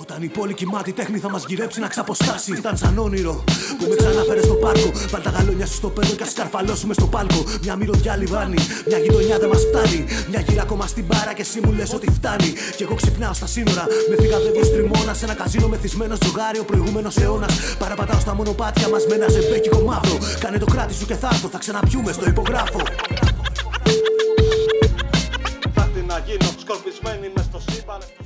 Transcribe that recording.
Όταν η πόλη κοιμάται, η τέχνη θα μας γυρέψει να ξαποστάσει. Ήταν σαν όνειρο που με ξαναφέρε στο πάρκο. Βάλ τα γαλόνια σου στο πέδο και ας σκαρφαλώσουμε στο πάλκο. Μια μυρωδιά λιβάνι, μια γειτονιά δεν μας φτάνει. Μια γύρα ακόμα στην μπάρα και εσύ μου λες ότι φτάνει. Κι εγώ ξυπνάω στα σύνορα, με φυγαδεύει στριμώνα. Σε ένα καζίνο μεθυσμένο ζουγάρι, ο προηγούμενος αιώνας. Παραπατάω στα μονοπάτια μας με ένα ζεμπέκικο μαύρο. Κάνε το κράτη σου και θα έρθω, θα ξαναπιούμε στο υπογράφο. Θα την να γίνω σκορπισμένη μες στο σύμπαν.